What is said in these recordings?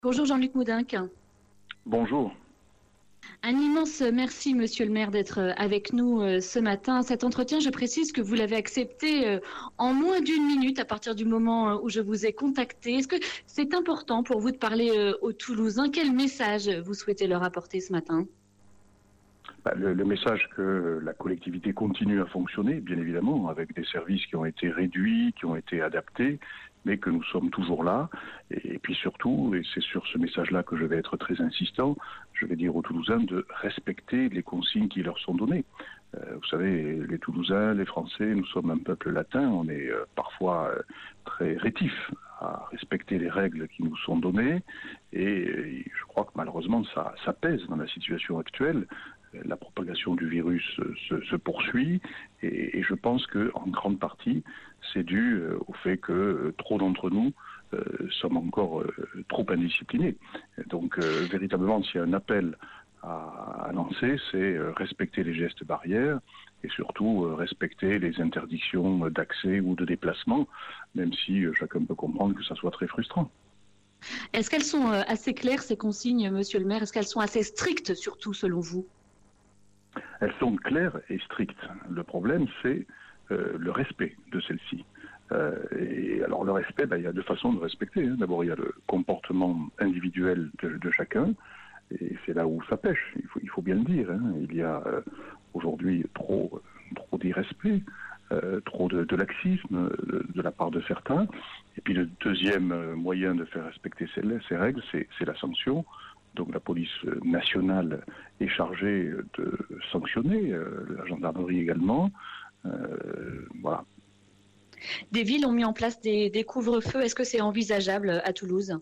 Bonjour Jean-Luc Moudenc. Bonjour. Un immense merci, Monsieur le maire, d'être avec nous ce matin. Cet entretien, je précise que vous l'avez accepté en moins d'une minute à partir du moment où je vous ai contacté. Est-ce que c'est important pour vous de parler aux Toulousains? Quel message vous souhaitez leur apporter ce matin? Le message que la collectivité continue à fonctionner, bien évidemment, avec des services qui ont été réduits, qui ont été adaptés, mais que nous sommes toujours là. Et puis surtout, et c'est sur ce message-là que je vais être très insistant, je vais dire aux Toulousains de respecter les consignes qui leur sont données. Vous savez, les Toulousains, les Français, nous sommes un peuple latin, on est parfois très rétifs à respecter les règles qui nous sont données, et je crois que malheureusement ça pèse dans la situation actuelle. La propagation du virus se poursuit, et je pense qu'en grande partie, c'est dû au fait que trop d'entre nous sommes encore trop indisciplinés. Donc véritablement, s'il y a un appel à lancer, c'est respecter les gestes barrières et surtout respecter les interdictions d'accès ou de déplacement, même si chacun peut comprendre que ça soit très frustrant. Est-ce qu'elles sont assez claires, ces consignes, Monsieur le maire? Est-ce qu'elles sont assez strictes, surtout, selon vous? Elles sont claires et strictes. Le problème, c'est le respect de celles-ci. Et alors le respect, il y a deux façons de respecter. D'abord, il y a le comportement individuel de chacun, et c'est là où ça pêche, il faut bien le dire. Il y a aujourd'hui trop d'irrespect, trop de laxisme de la part de certains. Et puis le deuxième moyen de faire respecter ces règles, c'est la sanction. Donc la police nationale est chargée de sanctionner, la gendarmerie également. Voilà. Des villes ont mis en place des couvre-feux. Est-ce que c'est envisageable à Toulouse?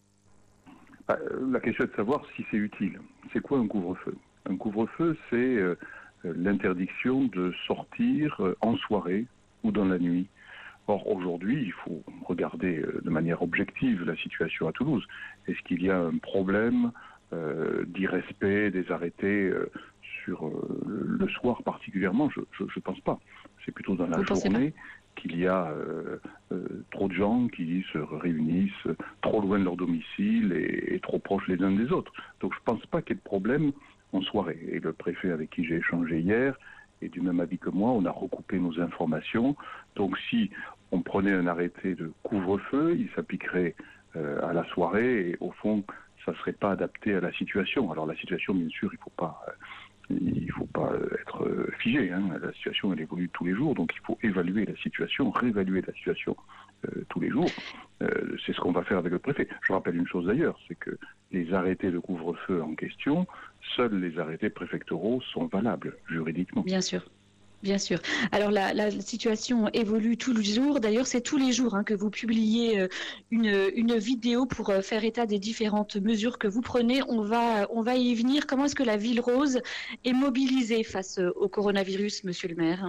La question est de savoir si c'est utile. C'est quoi un couvre-feu? Un couvre-feu, c'est l'interdiction de sortir en soirée ou dans la nuit. Or, aujourd'hui, il faut regarder de manière objective la situation à Toulouse. Est-ce qu'il y a un problème d'irrespect des arrêtés sur le soir particulièrement? Je ne pense pas. C'est plutôt dans la journée qu'il y a trop de gens qui se réunissent trop loin de leur domicile et trop proches les uns des autres. Donc je ne pense pas qu'il y ait de problème en soirée. Et le préfet avec qui j'ai échangé hier est du même avis que moi, on a recoupé nos informations. Donc si on prenait un arrêté de couvre-feu, il s'appliquerait à la soirée, et au fond, ça ne serait pas adapté à la situation. Alors la situation, bien sûr, il ne faut pas être figé. La situation, elle évolue tous les jours, donc il faut évaluer la situation, réévaluer la situation tous les jours. C'est ce qu'on va faire avec le préfet. Je rappelle une chose d'ailleurs, c'est que les arrêtés de couvre-feu en question, seuls les arrêtés préfectoraux sont valables juridiquement. Bien sûr. Bien sûr. Alors la situation évolue tous les jours. D'ailleurs, c'est tous les jours que vous publiez une vidéo pour faire état des différentes mesures que vous prenez. On va y venir. Comment est-ce que la Ville Rose est mobilisée face au coronavirus, Monsieur le maire?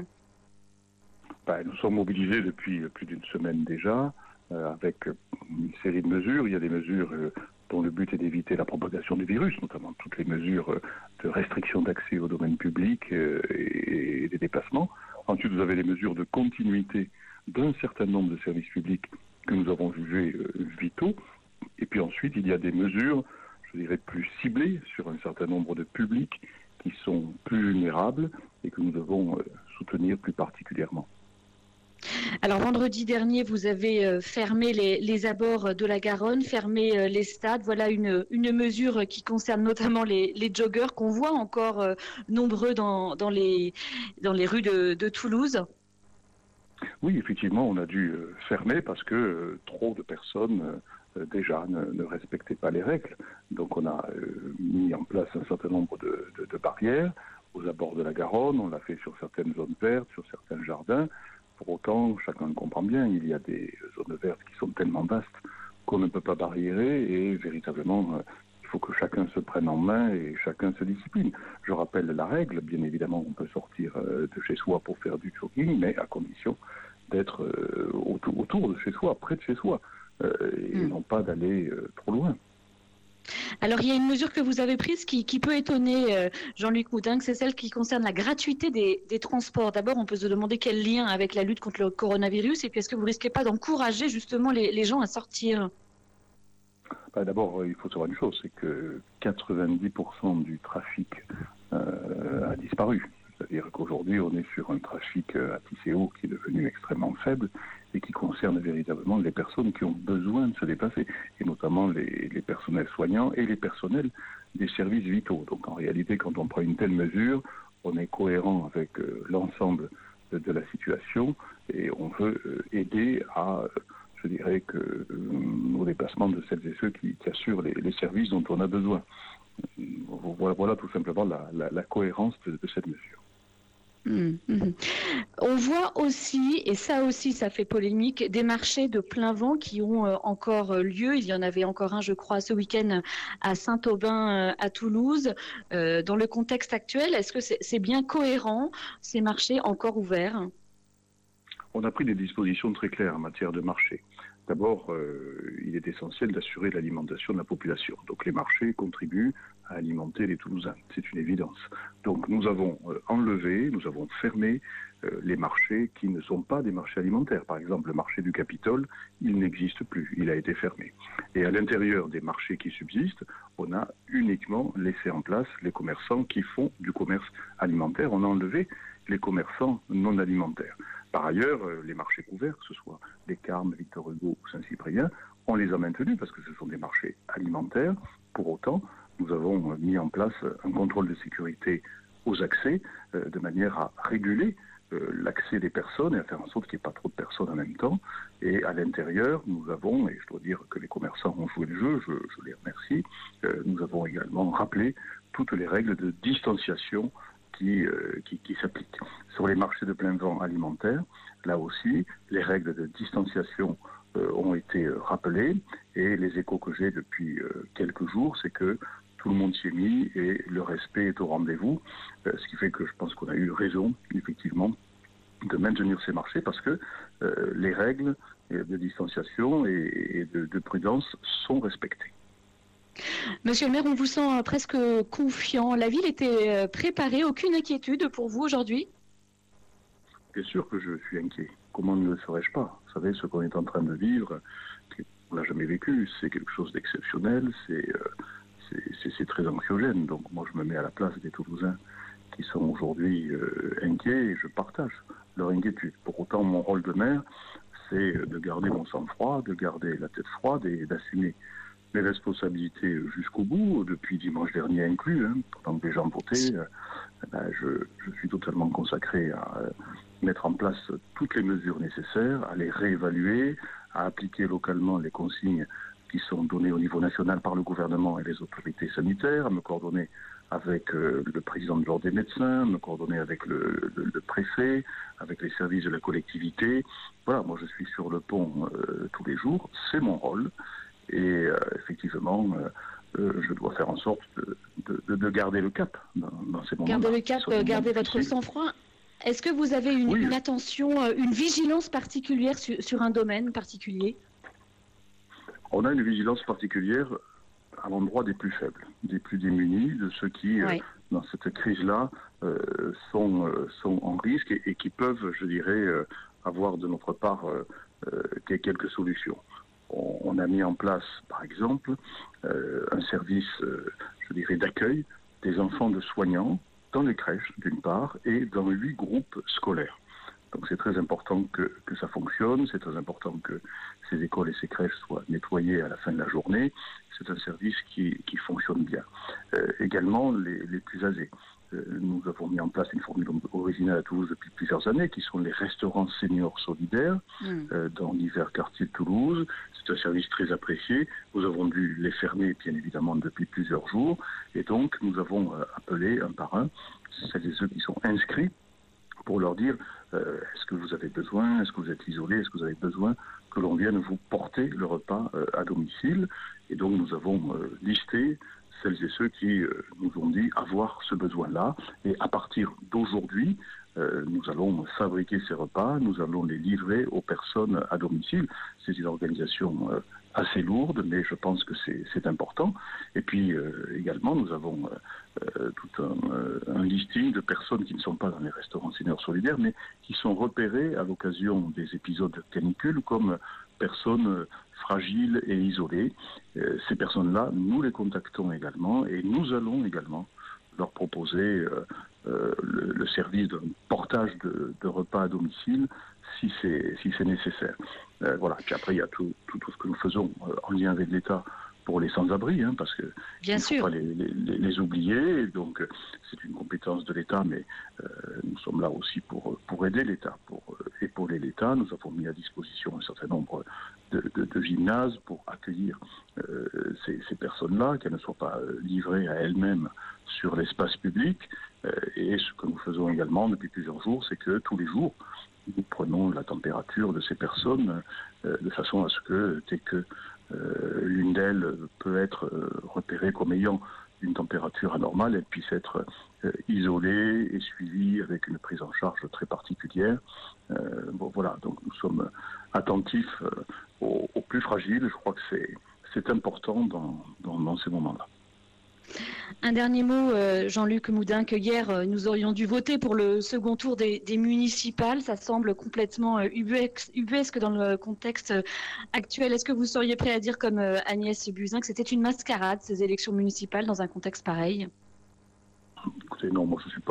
Nous sommes mobilisés depuis plus d'une semaine déjà, avec une série de mesures. Il y a des mesures dont le but est d'éviter la propagation du virus, notamment toutes les mesures de restriction d'accès au domaine public et des déplacements. Ensuite, vous avez les mesures de continuité d'un certain nombre de services publics que nous avons jugés vitaux. Et puis ensuite, il y a des mesures, je dirais, plus ciblées sur un certain nombre de publics qui sont plus vulnérables et que nous devons soutenir plus particulièrement. Alors vendredi dernier, vous avez fermé les abords de la Garonne, fermé les stades. Voilà une mesure qui concerne notamment les joggeurs qu'on voit encore nombreux dans les rues de Toulouse. Oui, effectivement, on a dû fermer parce que trop de personnes déjà ne respectaient pas les règles. Donc on a mis en place un certain nombre de barrières aux abords de la Garonne. On l'a fait sur certaines zones vertes, sur certains jardins. Pour autant, chacun le comprend bien, il y a des zones vertes qui sont tellement vastes qu'on ne peut pas barriérer, et véritablement, il faut que chacun se prenne en main et chacun se discipline. Je rappelle la règle, bien évidemment, on peut sortir de chez soi pour faire du jogging, mais à condition d'être autour de chez soi, près de chez soi, et non pas d'aller trop loin. Alors, il y a une mesure que vous avez prise qui peut étonner Jean-Luc Moudenc, c'est celle qui concerne la gratuité des transports. D'abord, on peut se demander quel lien avec la lutte contre le coronavirus, et puis est-ce que vous risquez pas d'encourager justement les gens à sortir? D'abord, il faut savoir une chose, c'est que 90% du trafic a disparu. C'est-à-dire qu'aujourd'hui, on est sur un trafic à TCO qui est devenu extrêmement faible et qui concerne véritablement les personnes qui ont besoin de se déplacer, et notamment les personnels soignants et les personnels des services vitaux. Donc en réalité, quand on prend une telle mesure, on est cohérent avec l'ensemble de la situation et on veut aider à, je dirais, au déplacement de celles et ceux qui assurent les services dont on a besoin. Voilà tout simplement la cohérence de cette mesure. On voit aussi, et ça aussi ça fait polémique, des marchés de plein vent qui ont encore lieu. Il y en avait encore un, je crois, ce week-end à Saint-Aubin, à Toulouse. Dans le contexte actuel, est-ce que c'est bien cohérent, ces marchés encore ouverts ? On a pris des dispositions très claires en matière de marché. D'abord, il est essentiel d'assurer l'alimentation de la population. Donc les marchés contribuent à alimenter les Toulousains, c'est une évidence. Donc nous avons enlevé, nous avons fermé les marchés qui ne sont pas des marchés alimentaires. Par exemple, le marché du Capitole, il n'existe plus, il a été fermé. Et à l'intérieur des marchés qui subsistent, on a uniquement laissé en place les commerçants qui font du commerce alimentaire. On a enlevé les commerçants non alimentaires. Par ailleurs, les marchés couverts, que ce soit les Carmes, Victor Hugo ou Saint-Cyprien, on les a maintenus parce que ce sont des marchés alimentaires. Pour autant, nous avons mis en place un contrôle de sécurité aux accès de manière à réguler l'accès des personnes et à faire en sorte qu'il n'y ait pas trop de personnes en même temps. Et à l'intérieur, nous avons, et je dois dire que les commerçants ont joué le jeu, je les remercie, nous avons également rappelé toutes les règles de distanciation qui s'appliquent. Sur les marchés de plein vent alimentaires, là aussi, les règles de distanciation ont été rappelées et les échos que j'ai depuis quelques jours, c'est que tout le monde s'y est mis et le respect est au rendez-vous, ce qui fait que je pense qu'on a eu raison, effectivement, de maintenir ces marchés parce que les règles de distanciation et de prudence sont respectées. Monsieur le maire, on vous sent presque confiant. La ville était préparée, aucune inquiétude pour vous aujourd'hui ? Bien sûr que je suis inquiet. Comment ne le serais-je pas ? Vous savez, ce qu'on est en train de vivre, on ne l'a jamais vécu, c'est quelque chose d'exceptionnel, c'est très anxiogène. Donc moi, je me mets à la place des Toulousains qui sont aujourd'hui inquiets et je partage leur inquiétude. Pour autant, mon rôle de maire, c'est de garder mon sang-froid, de garder la tête froide et d'assumer mes responsabilités jusqu'au bout, depuis dimanche dernier inclus, pendant que les gens votaient. Je suis totalement consacré à mettre en place toutes les mesures nécessaires, à les réévaluer, à appliquer localement les consignes qui sont données au niveau national par le gouvernement et les autorités sanitaires, à me coordonner avec le président de l'Ordre des médecins, me coordonner avec le préfet, avec les services de la collectivité. Voilà, moi je suis sur le pont tous les jours, c'est mon rôle. Et effectivement, je dois faire en sorte de garder le cap dans ces moments-là. Garder le cap, garder votre sang-froid. Est-ce que vous avez une attention, une vigilance particulière sur un domaine particulier ? On a une vigilance particulière à l'endroit des plus faibles, des plus démunis, de ceux qui, dans cette crise-là, sont en risque et qui peuvent, je dirais, avoir de notre part quelques solutions. On a mis en place, par exemple, un service, je dirais, d'accueil des enfants de soignants dans les crèches, d'une part, et dans 8 groupes scolaires. Donc c'est très important que ça fonctionne, c'est très important que ces écoles et ces crèches soient nettoyées à la fin de la journée. C'est un service qui fonctionne bien. Également, les plus âgés. Nous avons mis en place une formule originale à Toulouse depuis plusieurs années, qui sont les restaurants seniors solidaires dans divers quartiers de Toulouse. C'est un service très apprécié. Nous avons dû les fermer, bien évidemment, depuis plusieurs jours. Et donc, nous avons appelé un par un celles et ceux qui sont inscrits pour leur dire est-ce que vous avez besoin, est-ce que vous êtes isolé, est-ce que vous avez besoin que l'on vienne vous porter le repas à domicile. Et donc, nous avons listé celles et ceux qui nous ont dit avoir ce besoin-là. Et à partir d'aujourd'hui, nous allons fabriquer ces repas, nous allons les livrer aux personnes à domicile. C'est une organisation assez lourde, mais je pense que c'est important. Et puis également, nous avons tout un listing de personnes qui ne sont pas dans les restaurants seniors solidaires, mais qui sont repérées à l'occasion des épisodes de canicule comme personnes fragiles et isolées. Ces personnes-là, nous les contactons également et nous allons également leur proposer le service d'un portage de repas à domicile si c'est nécessaire. Voilà. Puis après, il y a tout ce que nous faisons en lien avec l'État pour les sans-abri, parce que il ne faut pas les oublier. Donc, c'est une compétence de l'État, mais nous sommes là aussi pour aider l'État, pour épauler l'État. Nous avons mis à disposition un certain nombre de gymnases pour accueillir ces personnes-là, qu'elles ne soient pas livrées à elles-mêmes sur l'espace public. Et ce que nous faisons également depuis plusieurs jours, c'est que tous les jours, nous prenons la température de ces personnes de façon à ce que dès que l'une d'elles peut être repérée comme ayant une température anormale, elle puisse être isolée et suivie avec une prise en charge très particulière. Voilà, donc nous sommes attentifs aux plus fragiles. Je crois que c'est important dans ces moments-là. Un dernier mot, Jean-Luc Moudenc, que hier nous aurions dû voter pour le second tour des municipales. Ça semble complètement ubuesque dans le contexte actuel. Est-ce que vous seriez prêt à dire, comme Agnès Buzyn, que c'était une mascarade, ces élections municipales, dans un contexte pareil ? Écoutez, non, moi je suis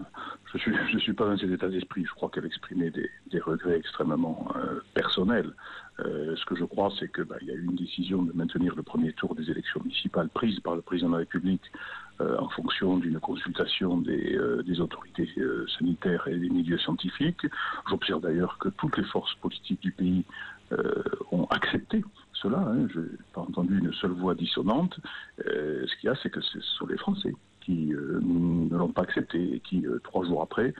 pas dans cet état d'esprit. Je crois qu'elle exprimait des regrets extrêmement personnels. Ce que je crois, c'est que il y a eu une décision de maintenir le premier tour des élections municipales prise par le président de la République en fonction d'une consultation des autorités sanitaires et des milieux scientifiques. J'observe d'ailleurs que toutes les forces politiques du pays ont accepté cela. Je n'ai pas entendu une seule voix dissonante. Ce qu'il y a, c'est que ce sont les Français qui ne l'ont pas accepté et qui, 3 jours après,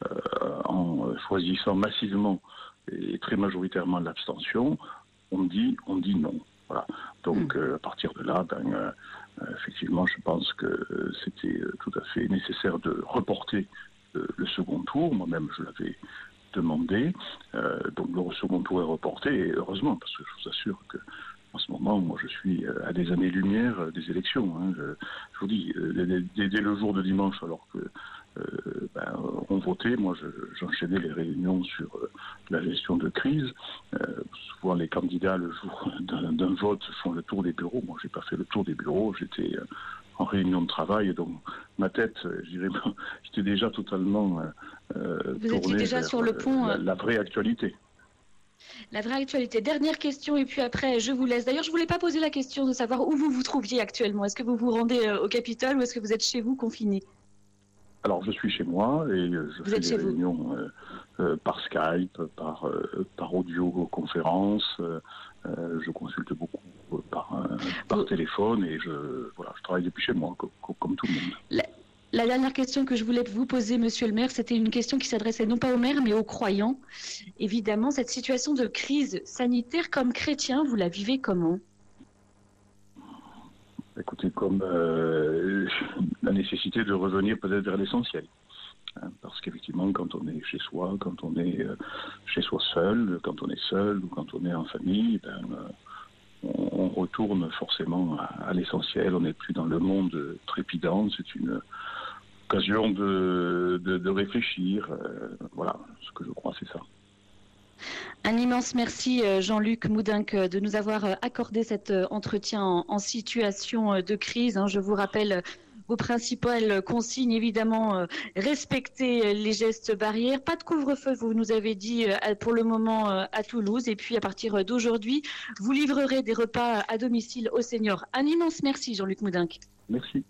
en choisissant massivement et très majoritairement l'abstention, on dit non. Voilà. Donc à partir de là, effectivement, je pense que c'était tout à fait nécessaire de reporter le second tour. Moi-même, je l'avais demandé. Donc le second tour est reporté, et heureusement, parce que je vous assure que en ce moment, moi, je suis à des années-lumière des élections. Je vous dis, dès le jour de dimanche, alors que on votait, moi, j'enchaînais les réunions sur la gestion de crise. Souvent, les candidats, le jour d'un vote, font le tour des bureaux. Moi, j'ai pas fait le tour des bureaux. J'étais en réunion de travail, et donc ma tête, je dirais, j'étais déjà totalement Vous étiez déjà sur le pont. La vraie actualité. La vraie actualité. Dernière question, et puis après, je vous laisse. D'ailleurs, je ne voulais pas poser la question de savoir où vous vous trouviez actuellement. Est-ce que vous vous rendez au Capitole ou est-ce que vous êtes chez vous, confiné ? Alors, je suis chez moi et je fais des réunions par Skype, par audioconférence. Je consulte beaucoup par téléphone et je travaille depuis chez moi, comme tout le monde. La dernière question que je voulais vous poser, monsieur le maire, c'était une question qui s'adressait non pas aux maires, mais aux croyants. Évidemment, cette situation de crise sanitaire, comme chrétien, vous la vivez comment ? Écoutez, comme la nécessité de revenir peut-être vers l'essentiel. Parce qu'effectivement, quand on est chez soi, quand on est chez soi seul, quand on est seul ou quand on est en famille, on retourne forcément à l'essentiel. On n'est plus dans le monde trépidant. C'est une occasion de réfléchir. Voilà, ce que je crois, c'est ça. Un immense merci, Jean-Luc Moudenc, de nous avoir accordé cet entretien en situation de crise. Je vous rappelle vos principales consignes, évidemment, respecter les gestes barrières. Pas de couvre-feu, vous nous avez dit pour le moment à Toulouse. Et puis à partir d'aujourd'hui, vous livrerez des repas à domicile aux seniors. Un immense merci, Jean-Luc Moudenc. Merci.